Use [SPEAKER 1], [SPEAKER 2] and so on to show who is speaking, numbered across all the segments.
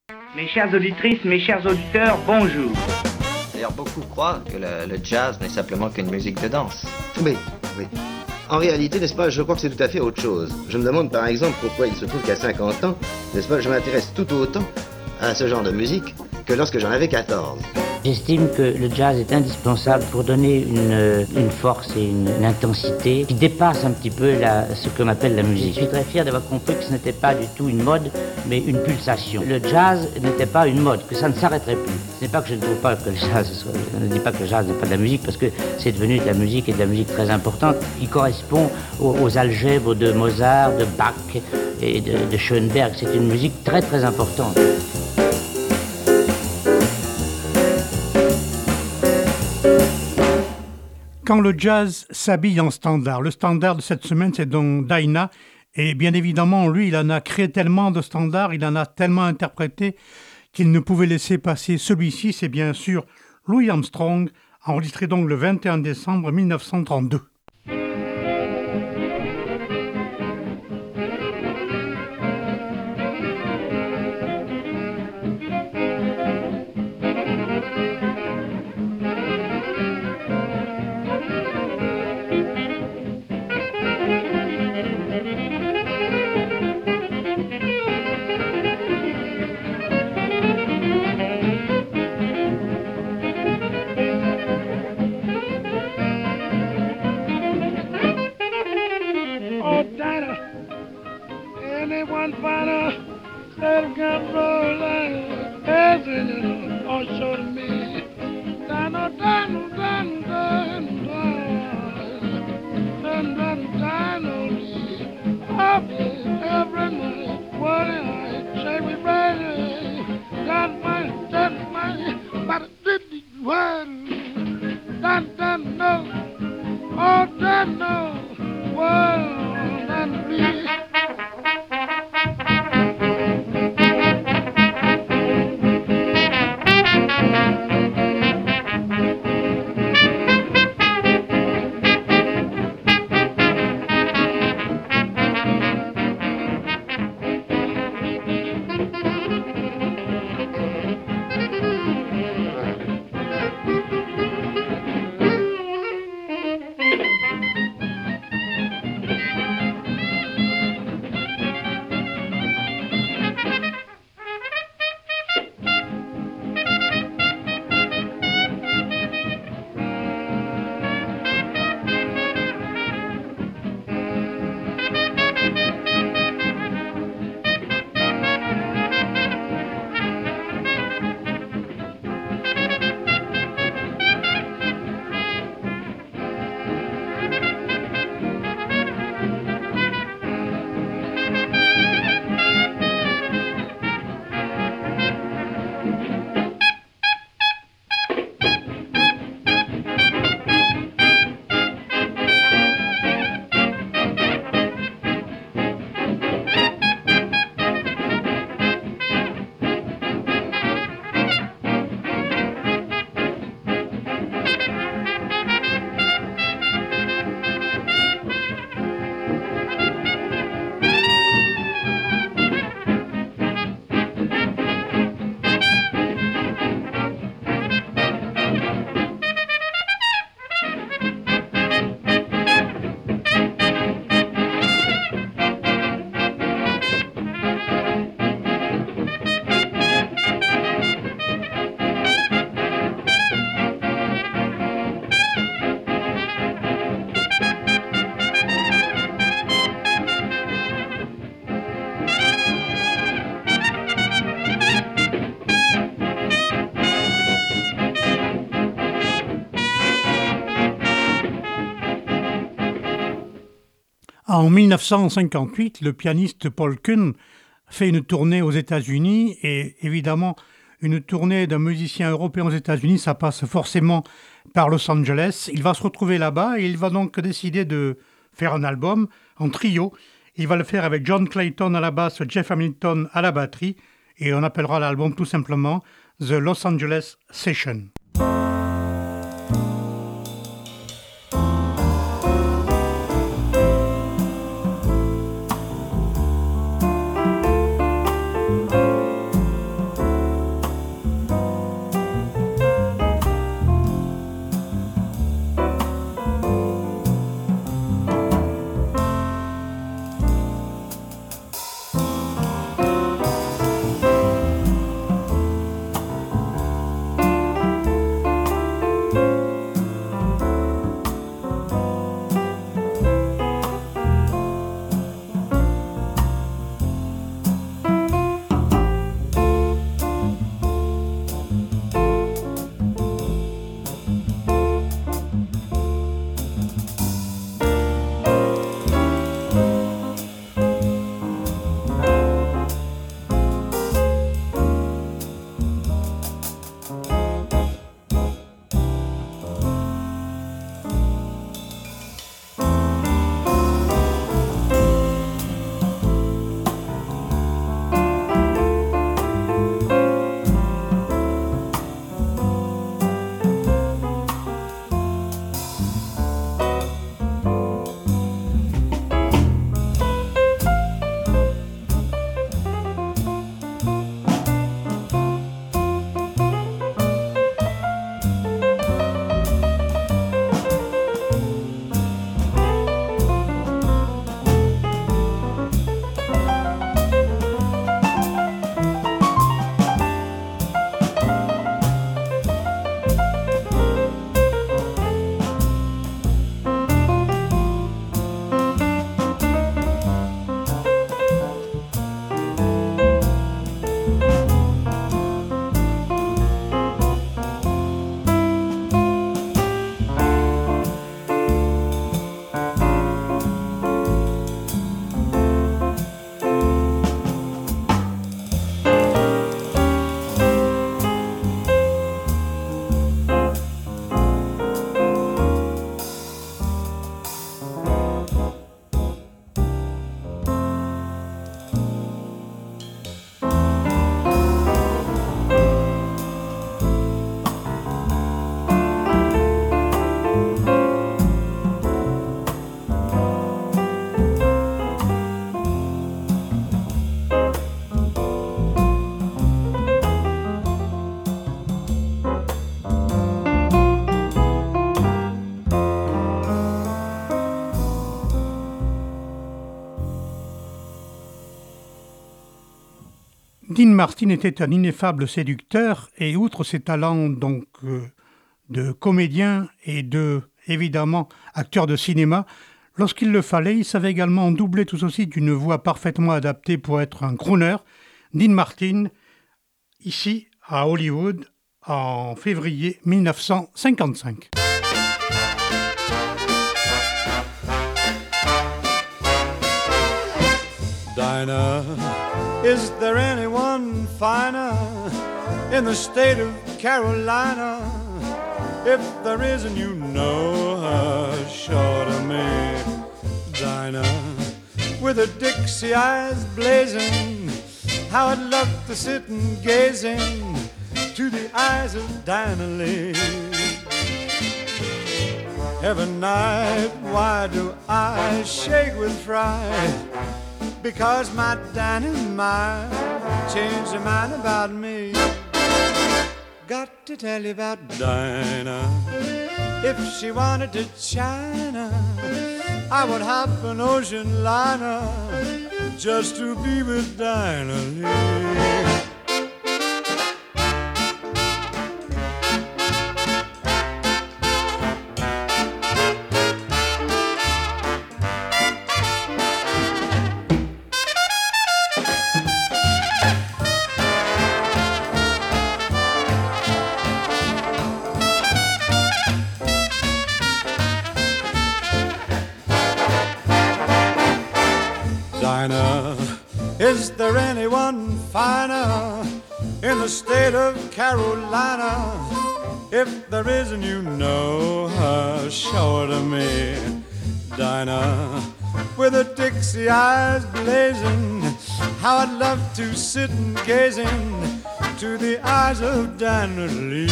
[SPEAKER 1] Mes chères auditrices, mes chers auditeurs, bonjour.
[SPEAKER 2] D'ailleurs, beaucoup croient que le jazz n'est simplement qu'une musique de danse.
[SPEAKER 3] Oui, oui. En réalité, n'est-ce pas, je crois que c'est tout à fait autre chose. Je me demande par exemple pourquoi il se trouve qu'à 50 ans, n'est-ce pas, je m'intéresse tout autant à ce genre de musique que lorsque j'en avais 14.
[SPEAKER 4] J'estime que le jazz est indispensable pour donner une force et une intensité qui dépasse un petit peu ce qu'on appelle la musique. Je suis très fier d'avoir compris que ce n'était pas du tout une mode, mais une pulsation. Le jazz n'était pas une mode, que ça ne s'arrêterait plus. Ce n'est pas que je ne trouve pas que le jazz je ne dis pas que le jazz n'est pas de la musique, parce que c'est devenu de la musique et de la musique très importante. Il correspond aux algèbres de Mozart, de Bach et de Schoenberg. C'est une musique très très importante.
[SPEAKER 5] Quand le jazz s'habille en standard. Le standard de cette semaine, c'est donc Dinah. Et bien évidemment, lui, il en a créé tellement de standards, il en a tellement interprété qu'il ne pouvait laisser passer celui-ci. C'est bien sûr Louis Armstrong, enregistré donc le 21 décembre 1932. En 1958, le pianiste Paul Kuhn fait une tournée aux États-Unis et évidemment, une tournée d'un musicien européen aux États-Unis, ça passe forcément par Los Angeles. Il va se retrouver là-bas et il va donc décider de faire un album en trio. Il va le faire avec John Clayton à la basse, Jeff Hamilton à la batterie et on appellera l'album tout simplement The Los Angeles Session. Martin était un ineffable séducteur et outre ses talents donc de comédien et évidemment acteur de cinéma, lorsqu'il le fallait, il savait également doubler tout ceci d'une voix parfaitement adaptée pour être un crooner. Dean Martin, ici à Hollywood en février 1955.
[SPEAKER 6] Dinah, is there anyone finer in the state of Carolina? If there isn't, you know her short of me. Dinah, with her Dixie eyes blazing, how I'd love to sit and gazing to the eyes of Dinah Lee. Every night, why do I shake with fright? Because my dynamite changed her mind about me. Got to tell you about Dinah. If she wanted to China, I would hop an ocean liner just to be with Dinah Lee. Is there anyone finer in the state of Carolina? If there isn't, you know her short of me. Dinah, with her Dixie eyes blazing, how I'd love to sit and gazing to the eyes of Dinah Lee.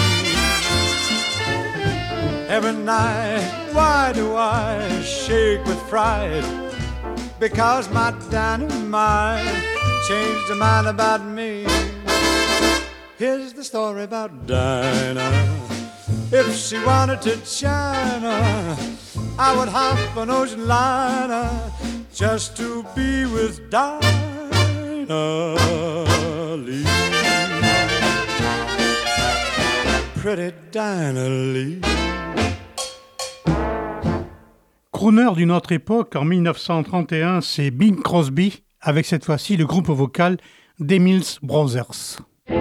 [SPEAKER 6] Every night, why do I shake with fright? Because my dynamite changed her mind about me. Here's the story about Dinah. If she wanted to China, I would hop an ocean liner just to be with Dinah Lee. Pretty Dinah Lee.
[SPEAKER 5] Crooner d'une autre époque, en 1931, c'est Bing Crosby, avec cette fois-ci le groupe vocal des Mills Brothers.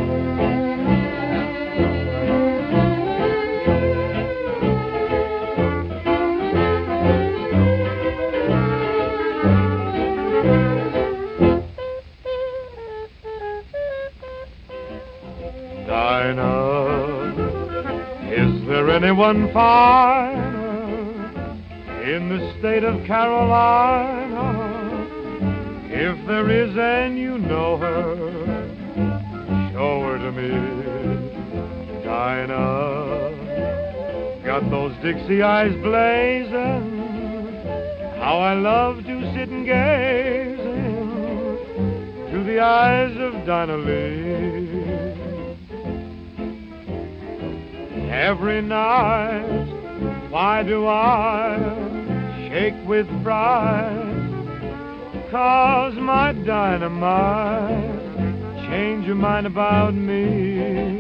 [SPEAKER 7] Dinah, is there anyone finer in the state of Carolina? If there is and you know her, show her to me. Dinah, got those Dixie eyes blazing, how I love to sit and gazing to the eyes of Dinah Lee. Every night, why do I shake with fright? 'Cause my dynamite changed your mind about me.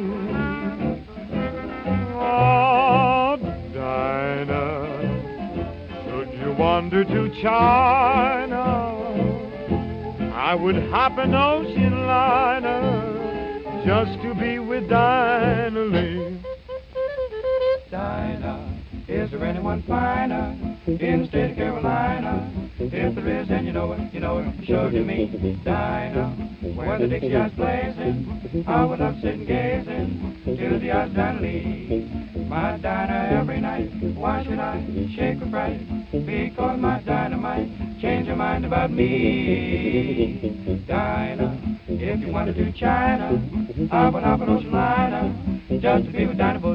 [SPEAKER 7] Oh, Dinah, should you wander to China, I would hop an ocean liner just to be with Dinah Lee.
[SPEAKER 8] Dinah, is there anyone finer in the state of Carolina? If there is, and you know it, show it to me. Dinah, where the Dixie eyes blazing, I would love sitting gazing to the eyes of Dinah Lee. My Dinah, every night, why should I shake with fright? Because my dynamite changed your mind about me. Dinah, if you wanted to China, I would hop an ocean liner just to be with Dinah.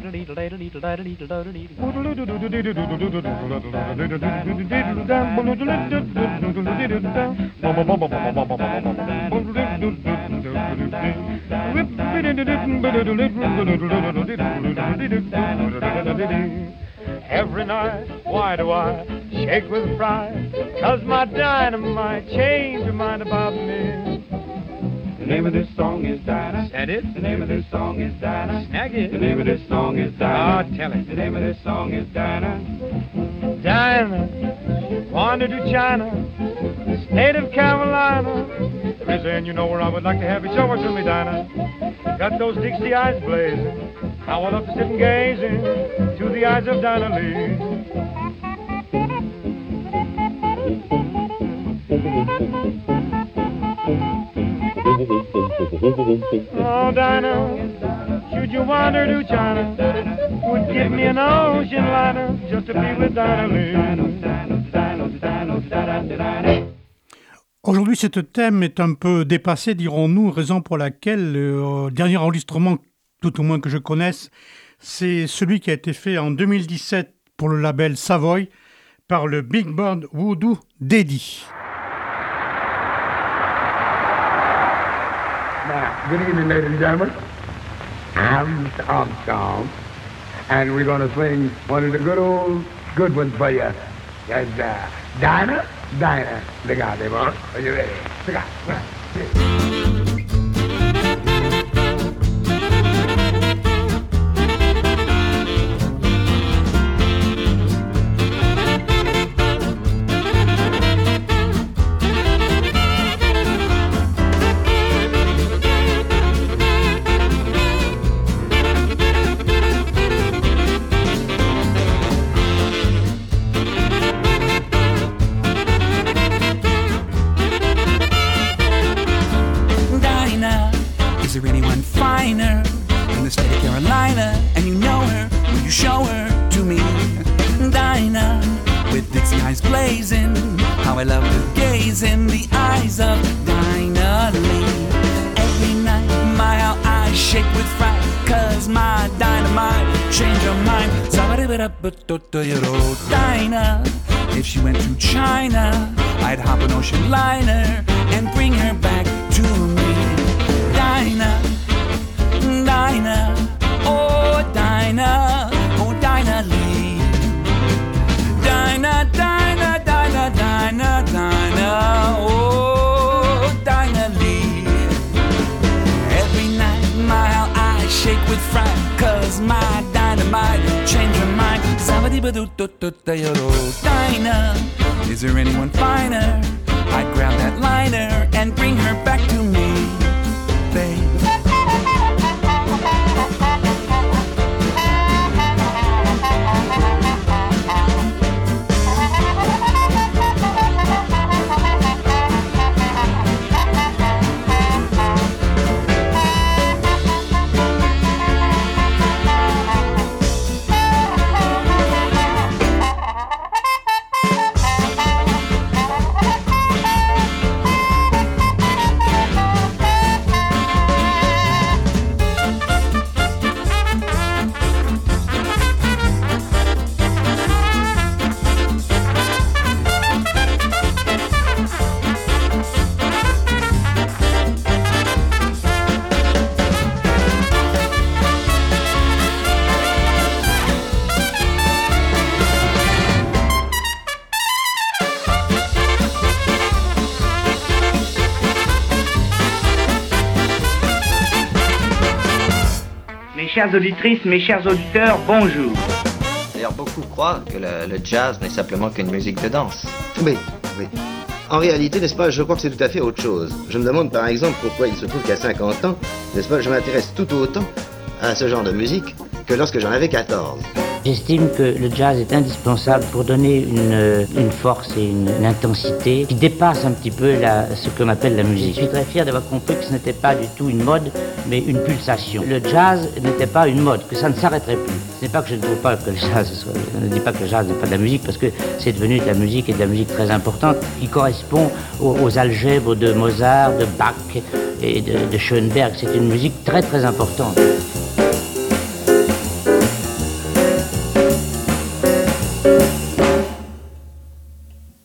[SPEAKER 7] Every night, why do I shake with pride? 'Cause my dynamite changed your mind about me.
[SPEAKER 8] name of this song is Dinah.
[SPEAKER 7] That it?
[SPEAKER 8] The name of this song is Dinah.
[SPEAKER 7] Snag it.
[SPEAKER 8] The name of this song is Dinah.
[SPEAKER 7] Oh, tell it.
[SPEAKER 8] The name of this song is Dinah.
[SPEAKER 7] Dinah, wandered to China, state of Carolina. Miss Ann, you know where I would like to have you. Show her to me, Dinah. Got those Dixie eyes blazing. How I love to sit and gaze into the eyes of Dinah Lee. Oh, Dinah, should you wander to China, would give me an ocean liner just to be with Dinah Lee.
[SPEAKER 5] Aujourd'hui, ce thème est un peu dépassé, dirons-nous, raison pour laquelle le dernier enregistrement, tout au moins que je connaisse, c'est celui qui a été fait en 2017 pour le label Savoy par le Big Band Voodoo Daddy.
[SPEAKER 9] Good evening, ladies and gentlemen. I'm Mr. Armstrong, and we're going to sing one of the good ones for you. That's Dinah, Dinah. Look out there, boy. Are you ready? Look out.
[SPEAKER 10] Is there anyone finer in the state of Carolina? And you know her, will you show her to me? Dinah, with Dixie eyes blazing, how I love to gaze in the eyes of Dinah Lee. Every night my eyes shake with fright, cause my dynamite changed her mind. Dinah, if she went to China, I'd hop an ocean liner and bring her back to me. Dinah, Dinah, oh Dinah, oh Dinah Lee. Dinah, Dinah, Dinah, Dinah, Dinah, oh Dinah Lee. Every night my eyes shake with fright, cause my dynamite changed her mind. Dinah, is there anyone finer? I'd grab that liner and bring her back to me, babe.
[SPEAKER 1] Mes chères auditrices, mes chers auditeurs, bonjour.
[SPEAKER 2] D'ailleurs, beaucoup croient que le jazz n'est simplement qu'une musique de danse.
[SPEAKER 3] Oui, oui. En réalité, n'est-ce pas, je crois que c'est tout à fait autre chose. Je me demande par exemple pourquoi il se trouve qu'à 50 ans, n'est-ce pas, je m'intéresse tout autant à ce genre de musique que lorsque j'en avais 14.
[SPEAKER 4] J'estime que le jazz est indispensable pour donner une force et une intensité qui dépasse un petit peu ce que l'on appelle la musique. Je suis très fier d'avoir compris que ce n'était pas du tout une mode, mais une pulsation. Le jazz n'était pas une mode, que ça ne s'arrêterait plus. Ce n'est pas que je ne trouve pas que le jazz soit... Je ne dis pas que le jazz n'est pas de la musique, parce que c'est devenu de la musique et de la musique très importante, qui correspond aux algèbres de Mozart, de Bach et de Schoenberg. C'est une musique très très importante.